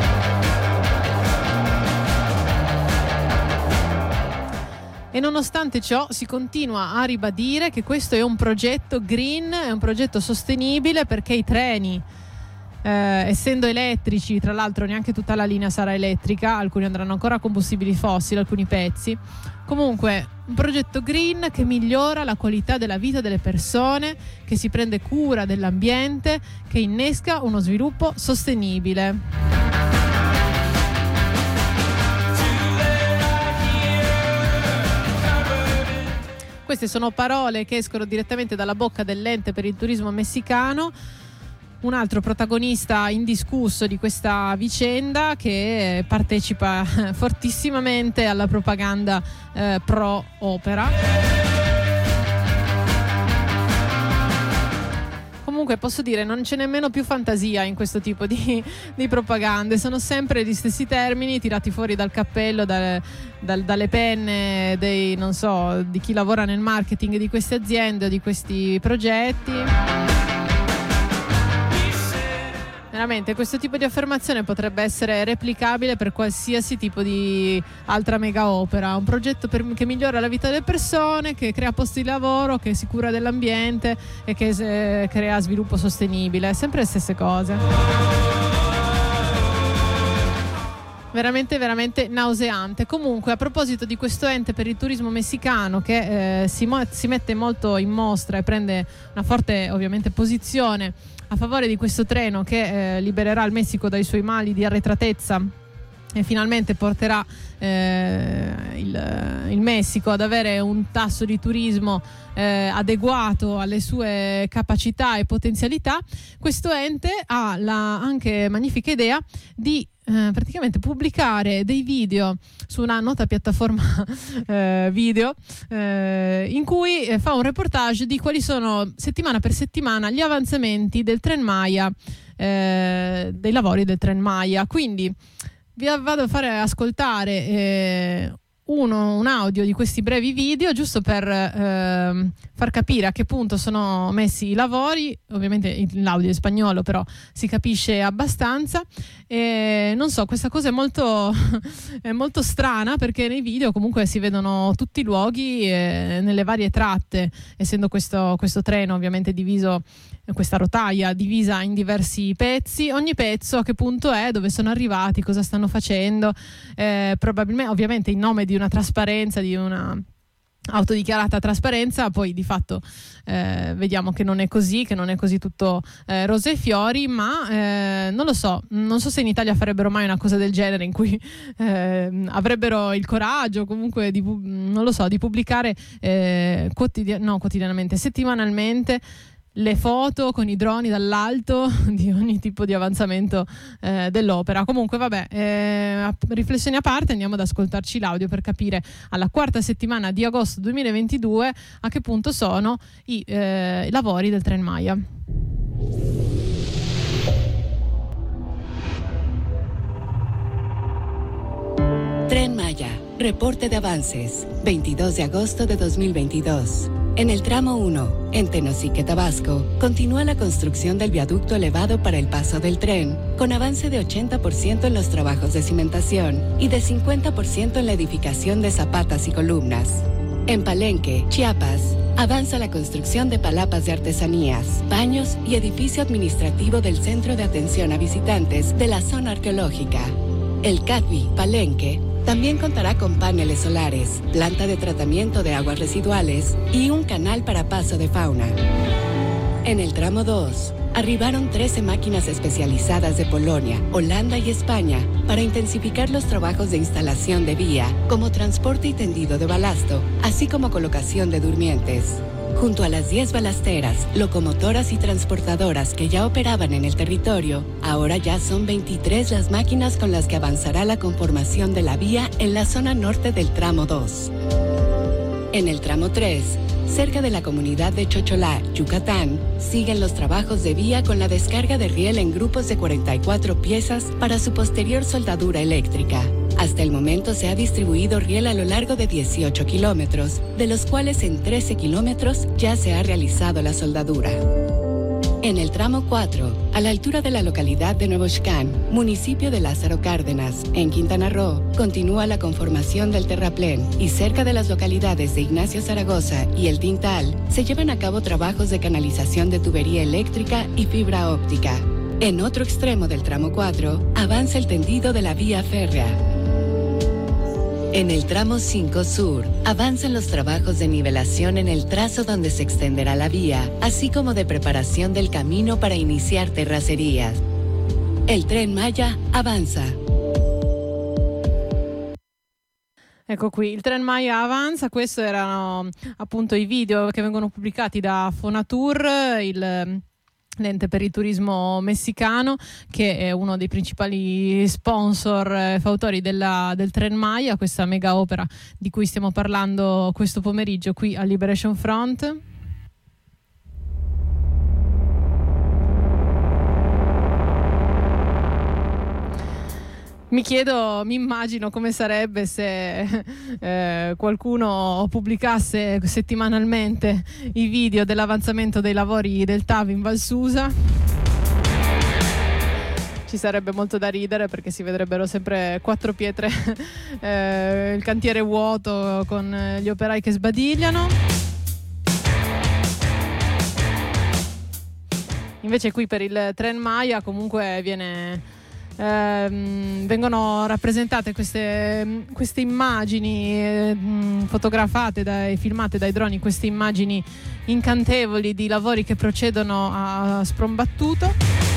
E nonostante ciò si continua a ribadire che questo è un progetto green, è un progetto sostenibile, perché i treni, eh, essendo elettrici, tra l'altro neanche tutta la linea sarà elettrica, alcuni andranno ancora a combustibili fossili, alcuni pezzi. Comunque un progetto green che migliora la qualità della vita delle persone, che si prende cura dell'ambiente, che innesca uno sviluppo sostenibile. Queste sono parole che escono direttamente dalla bocca dell'ente per il turismo messicano, un altro protagonista indiscusso di questa vicenda, che partecipa fortissimamente alla propaganda eh, pro opera. Comunque posso dire, non c'è nemmeno più fantasia in questo tipo di, di propagande, sono sempre gli stessi termini tirati fuori dal cappello, dal, dal, dalle penne dei, non so, di chi lavora nel marketing di queste aziende o di questi progetti. Veramente questo tipo di affermazione potrebbe essere replicabile per qualsiasi tipo di altra mega opera, un progetto per, che migliora la vita delle persone, che crea posti di lavoro, che si cura dell'ambiente e che eh, crea sviluppo sostenibile, sempre le stesse cose. Veramente, veramente nauseante. Comunque, a proposito di questo ente per il turismo messicano che eh, si, mo- si mette molto in mostra e prende una forte, ovviamente, posizione a favore di questo treno che eh, libererà il Messico dai suoi mali di arretratezza e finalmente porterà eh, il, il Messico ad avere un tasso di turismo eh, adeguato alle sue capacità e potenzialità. Questo ente ha la anche magnifica idea di eh, praticamente pubblicare dei video su una nota piattaforma eh, video eh, in cui eh, fa un reportage di quali sono settimana per settimana gli avanzamenti del Tren Maya, eh, dei lavori del Tren Maya. Quindi vi vado a fare ascoltare eh, uno, un audio di questi brevi video, giusto per eh, far capire a che punto sono messi i lavori. Ovviamente l'audio è spagnolo, però si capisce abbastanza. E non so, questa cosa è molto, è molto strana, perché nei video comunque si vedono tutti i luoghi eh, nelle varie tratte, essendo questo, questo treno ovviamente diviso, questa rotaia divisa in diversi pezzi. Ogni pezzo a che punto è, dove sono arrivati, cosa stanno facendo, eh, probabilmente ovviamente in nome di una trasparenza, di una autodichiarata trasparenza, poi di fatto eh, vediamo che non è così, che non è così tutto eh, rose e fiori, ma eh, non lo so, non so se in Italia farebbero mai una cosa del genere in cui eh, avrebbero il coraggio comunque di, non lo so, di pubblicare eh, quotidian- no, quotidianamente, settimanalmente le foto con i droni dall'alto di ogni tipo di avanzamento eh, dell'opera. Comunque vabbè, eh, riflessioni a parte, andiamo ad ascoltarci l'audio per capire alla quarta settimana di agosto duemilaventidue a che punto sono i eh, lavori del Tren Maya. Tren Maya, reporte de avances, veintidós de agosto de dos mil veintidós. En el tramo uno, en Tenosique, Tabasco, continúa la construcción del viaducto elevado para el paso del tren, con avance de ochenta por ciento en los trabajos de cimentación y de cincuenta por ciento en la edificación de zapatas y columnas. En Palenque, Chiapas, avanza la construcción de palapas de artesanías, baños y edificio administrativo del Centro de Atención a Visitantes de la Zona Arqueológica. El C A D V I Palenque también contará con paneles solares, planta de tratamiento de aguas residuales y un canal para paso de fauna. En el tramo dos, arribaron trece máquinas especializadas de Polonia, Holanda y España para intensificar los trabajos de instalación de vía, como transporte y tendido de balasto, así como colocación de durmientes. Junto a las diez balasteras, locomotoras y transportadoras que ya operaban en el territorio, ahora ya son veintitrés las máquinas con las que avanzará la conformación de la vía en la zona norte del tramo dos. En el tramo tres, cerca de la comunidad de Chocholá, Yucatán, siguen los trabajos de vía con la descarga de riel en grupos de cuarenta y cuatro piezas para su posterior soldadura eléctrica. Hasta el momento se ha distribuido riel a lo largo de dieciocho kilómetros, de los cuales en trece kilómetros ya se ha realizado la soldadura. En el tramo cuatro, a la altura de la localidad de Nuevo Xcán, municipio de Lázaro Cárdenas, en Quintana Roo, continúa la conformación del terraplén y cerca de las localidades de Ignacio Zaragoza y El Tintal se llevan a cabo trabajos de canalización de tubería eléctrica y fibra óptica. En otro extremo del tramo cuatro, avanza el tendido de la vía férrea. En el tramo cinco Sur, avanzan los trabajos de nivelación en el trazo donde se extenderá la vía, así como de preparación del camino para iniciar terracerías. El Tren Maya avanza. Ecco qui, il Tren Maya avanza, questi erano appunto i video che vengono pubblicati da Fonatur, il... l'ente per il turismo messicano, che è uno dei principali sponsor e fautori della, del Tren Maya, questa mega opera di cui stiamo parlando questo pomeriggio qui a Liberation Front. Mi chiedo, mi immagino come sarebbe se eh, qualcuno pubblicasse settimanalmente i video dell'avanzamento dei lavori del T A V in Val Susa. Ci sarebbe molto da ridere perché si vedrebbero sempre quattro pietre, eh, il cantiere vuoto con gli operai che sbadigliano. Invece qui per il Tren Maya comunque viene... Eh, vengono rappresentate queste, queste immagini eh, fotografate e filmate dai droni, queste immagini incantevoli di lavori che procedono a sprombattuto.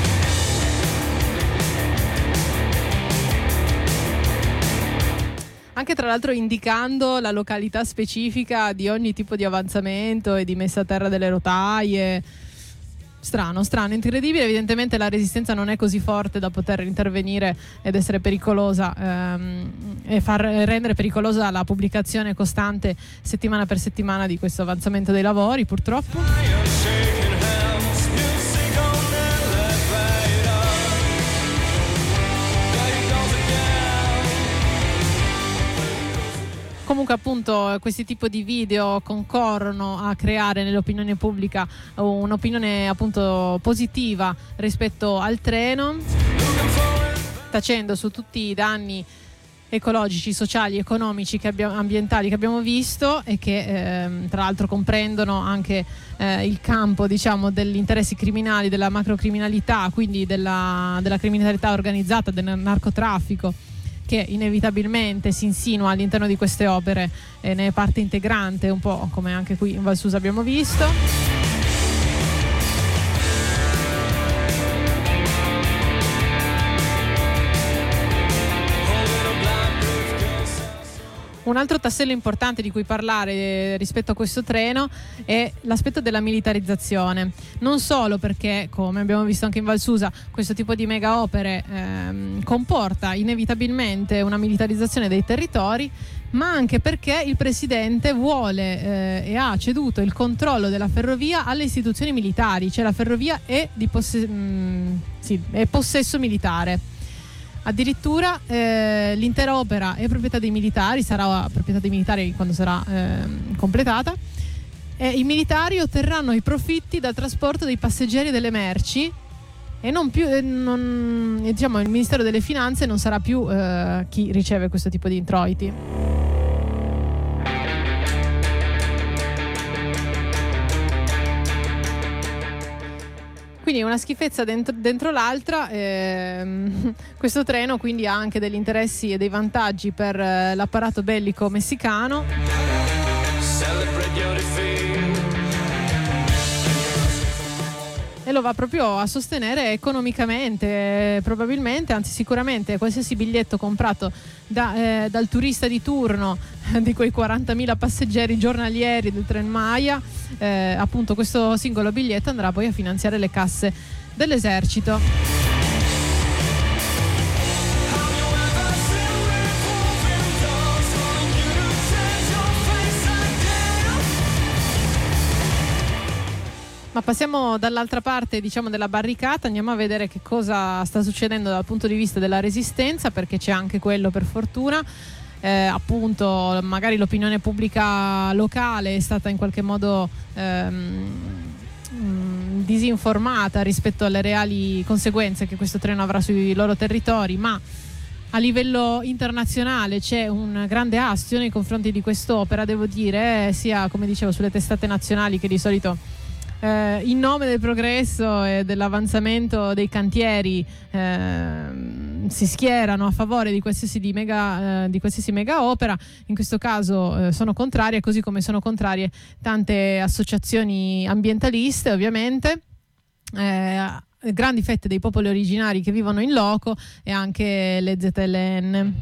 Anche tra l'altro indicando la località specifica di ogni tipo di avanzamento e di messa a terra delle rotaie. Strano, strano, incredibile. Evidentemente la resistenza non è così forte da poter intervenire ed essere pericolosa ehm, e far rendere pericolosa la pubblicazione costante settimana per settimana di questo avanzamento dei lavori, purtroppo. Comunque appunto questi tipi di video concorrono a creare nell'opinione pubblica un'opinione appunto positiva rispetto al treno, tacendo su tutti i danni ecologici, sociali, economici, che abbiamo, ambientali che abbiamo visto e che ehm, tra l'altro comprendono anche eh, il campo, diciamo, degli interessi criminali, della macrocriminalità, quindi della, della criminalità organizzata, del narcotraffico, che inevitabilmente si insinua all'interno di queste opere e ne è parte integrante, un po' come anche qui in Val Susa abbiamo visto. Un altro tassello importante di cui parlare rispetto a questo treno è l'aspetto della militarizzazione, non solo perché, come abbiamo visto anche in Val Susa, questo tipo di mega opere ehm, comporta inevitabilmente una militarizzazione dei territori, ma anche perché il presidente vuole eh, e ha ceduto il controllo della ferrovia alle istituzioni militari, cioè la ferrovia è, di posse- mh, sì, è possesso militare. Addirittura eh, l'intera opera è proprietà dei militari, sarà proprietà dei militari quando sarà eh, completata, e i militari otterranno i profitti dal trasporto dei passeggeri e delle merci e non più eh, non, diciamo, il Ministero delle Finanze non sarà più eh, chi riceve questo tipo di introiti. Quindi una schifezza dentro, dentro l'altra. Ehm, questo treno quindi ha anche degli interessi e dei vantaggi per eh, l'apparato bellico messicano. E lo va proprio a sostenere economicamente, probabilmente, anzi sicuramente, qualsiasi biglietto comprato da, eh, dal turista di turno di quei quarantamila passeggeri giornalieri del Tren Maya, eh, appunto questo singolo biglietto andrà poi a finanziare le casse dell'esercito. Ma passiamo dall'altra parte, diciamo, della barricata, andiamo a vedere che cosa sta succedendo dal punto di vista della resistenza, perché c'è anche quello, per fortuna. Eh, appunto, magari l'opinione pubblica locale è stata in qualche modo ehm, mh, disinformata rispetto alle reali conseguenze che questo treno avrà sui loro territori, ma a livello internazionale c'è un grande astio nei confronti di quest'opera, devo dire, eh, sia, come dicevo, sulle testate nazionali che di solito Eh, in nome del progresso e dell'avanzamento dei cantieri eh, si schierano a favore di qualsiasi, di mega, eh, di qualsiasi mega opera. In questo caso eh, sono contrarie, così come sono contrarie tante associazioni ambientaliste, ovviamente, eh, grandi fette dei popoli originari che vivono in loco e anche le Z L N.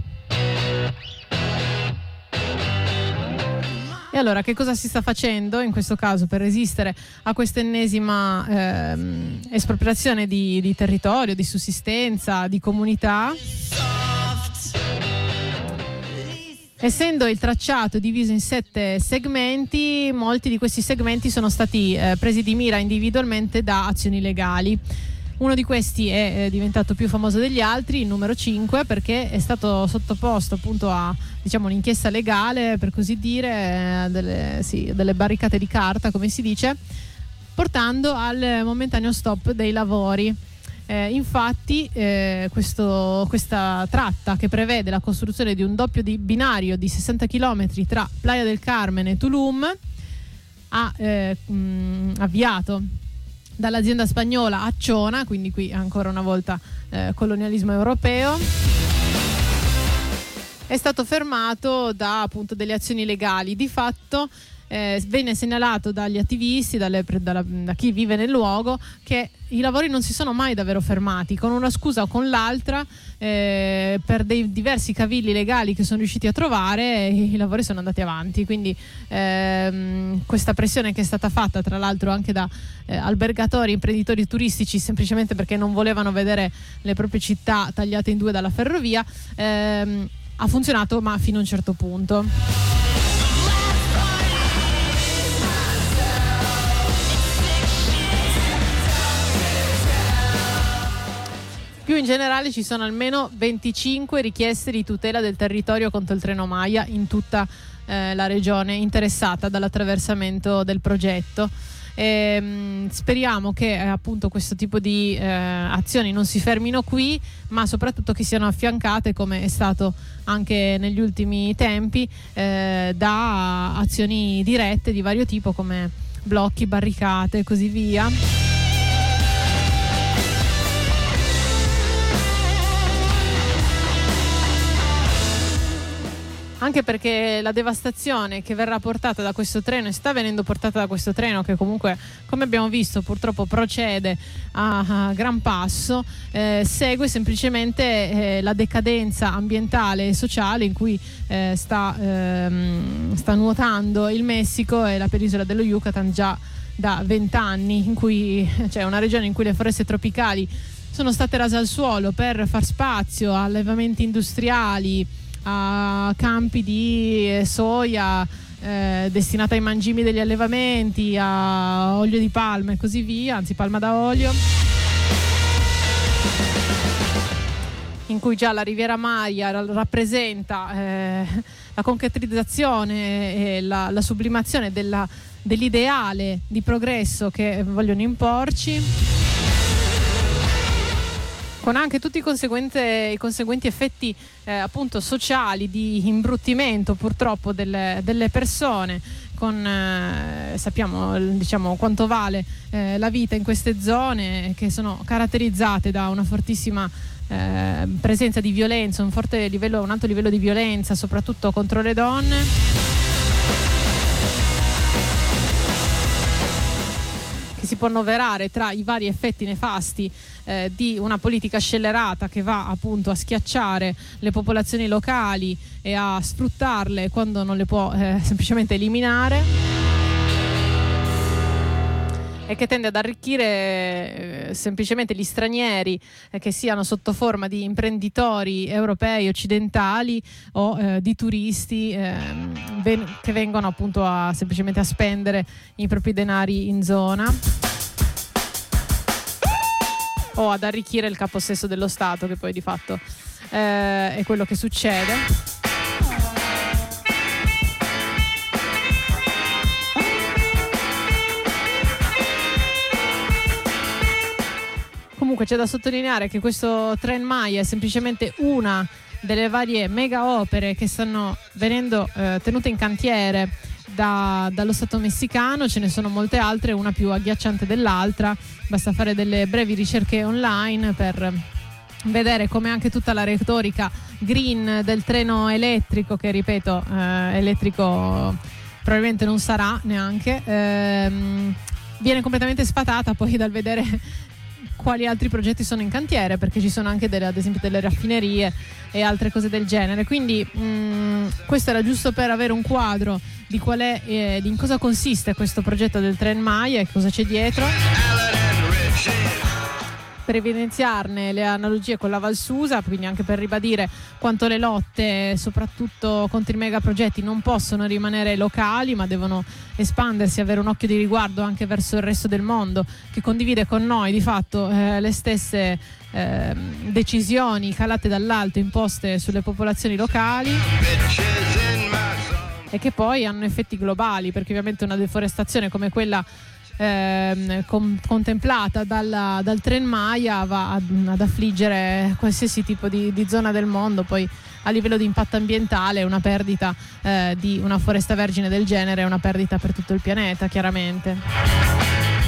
E allora che cosa si sta facendo in questo caso per resistere a questa ennesima ehm, espropriazione di, di territorio, di sussistenza, di comunità? Essendo il tracciato diviso in sette segmenti, molti di questi segmenti sono stati eh, presi di mira individualmente da azioni legali. Uno di questi è eh, diventato più famoso degli altri, il numero cinque, perché è stato sottoposto appunto a, diciamo, un'inchiesta legale, per così dire, eh, delle, sì, delle barricate di carta, come si dice, portando al momentaneo stop dei lavori. Eh, infatti eh, questo, questa tratta, che prevede la costruzione di un doppio di binario di sessanta chilometri tra Playa del Carmen e Tulum, ha eh, mh, avviato dall'azienda spagnola Acciona, quindi qui ancora una volta eh, colonialismo europeo, è stato fermato da appunto delle azioni legali. Di fatto eh, venne segnalato dagli attivisti, dalle, dalla, da chi vive nel luogo, che i lavori non si sono mai davvero fermati, con una scusa o con l'altra, eh, per dei diversi cavilli legali che sono riusciti a trovare, i lavori sono andati avanti. Quindi ehm, questa pressione che è stata fatta, tra l'altro, anche da eh, albergatori, imprenditori turistici, semplicemente perché non volevano vedere le proprie città tagliate in due dalla ferrovia, ehm, ha funzionato, ma fino a un certo punto. Più in generale ci sono almeno venticinque richieste di tutela del territorio contro il Treno Maya in tutta eh, la regione interessata dall'attraversamento del progetto. E, mh, speriamo che eh, appunto questo tipo di eh, azioni non si fermino qui, ma soprattutto che siano affiancate, come è stato anche negli ultimi tempi, eh, da azioni dirette di vario tipo, come blocchi, barricate e così via. anche perché la devastazione che verrà portata da questo treno e sta venendo portata da questo treno, che comunque, come abbiamo visto, purtroppo procede a, a gran passo, eh, segue semplicemente eh, la decadenza ambientale e sociale in cui eh, sta, ehm, sta nuotando il Messico e la penisola dello Yucatan già da vent'anni, in cui c'è una regione in cui le foreste tropicali sono state rase al suolo per far spazio a allevamenti industriali, a campi di soia eh, destinata ai mangimi degli allevamenti, a olio di palma e così via, anzi palma da olio, in cui già la Riviera Maya rappresenta eh, la concretizzazione e la, la sublimazione della, dell'ideale di progresso che vogliono imporci, con anche tutti i conseguenti, i conseguenti effetti eh, appunto sociali di imbruttimento purtroppo delle, delle persone, con eh, sappiamo diciamo quanto vale eh, la vita in queste zone che sono caratterizzate da una fortissima eh, presenza di violenza, un forte livello, un alto livello di violenza soprattutto contro le donne, che si può annoverare tra i vari effetti nefasti eh, di una politica scellerata che va appunto a schiacciare le popolazioni locali e a sfruttarle quando non le può eh, semplicemente eliminare, e che tende ad arricchire eh, semplicemente gli stranieri, eh, che siano sotto forma di imprenditori europei, occidentali o eh, di turisti eh, ven- che vengono appunto a semplicemente a spendere i propri denari in zona o ad arricchire il caposesso dello Stato, che poi di fatto eh, è quello che succede. Comunque c'è da sottolineare che questo Tren Maya è semplicemente una delle varie mega opere che stanno venendo eh, tenute in cantiere da, dallo Stato messicano. Ce ne sono molte altre, una più agghiacciante dell'altra, basta fare delle brevi ricerche online per vedere come anche tutta la retorica green del treno elettrico, che ripeto eh, elettrico probabilmente non sarà neanche, ehm, viene completamente sfatata poi dal vedere quali altri progetti sono in cantiere, perché ci sono anche delle, ad esempio delle raffinerie e altre cose del genere. Quindi mh, questo era giusto per avere un quadro di qual è eh, di in cosa consiste questo progetto del Tren Maya e cosa c'è dietro, per evidenziarne le analogie con la Val Susa, quindi anche per ribadire quanto le lotte soprattutto contro i megaprogetti non possono rimanere locali, ma devono espandersi, avere un occhio di riguardo anche verso il resto del mondo, che condivide con noi di fatto eh, le stesse eh, decisioni calate dall'alto imposte sulle popolazioni locali, e che poi hanno effetti globali, perché ovviamente una deforestazione come quella Eh, com- contemplata dalla, dal Tren Maya va ad, ad affliggere qualsiasi tipo di, di zona del mondo. Poi a livello di impatto ambientale una perdita eh, di una foresta vergine del genere è una perdita per tutto il pianeta, chiaramente.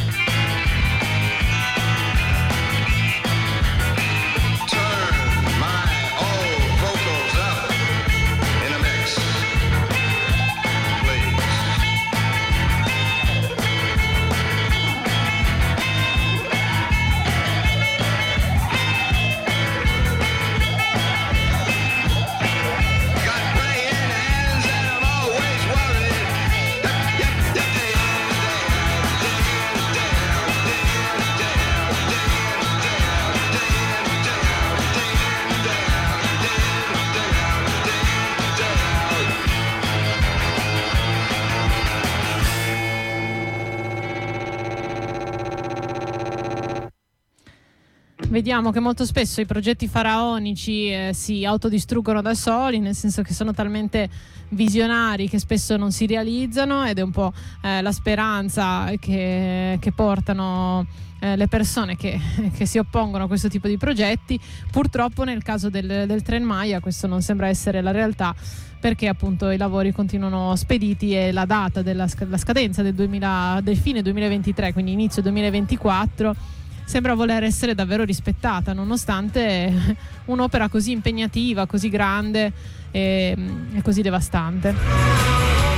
Vediamo che molto spesso i progetti faraonici eh, si autodistruggono da soli, nel senso che sono talmente visionari che spesso non si realizzano, ed è un po' eh, la speranza che, che portano eh, le persone che, che si oppongono a questo tipo di progetti. Purtroppo nel caso del, del Tren Maya questo non sembra essere la realtà, perché appunto i lavori continuano spediti e la data della la scadenza del, duemila, del fine duemilaventitré, quindi inizio duemilaventiquattro, sembra voler essere davvero rispettata, nonostante un'opera così impegnativa, così grande e, e così devastante.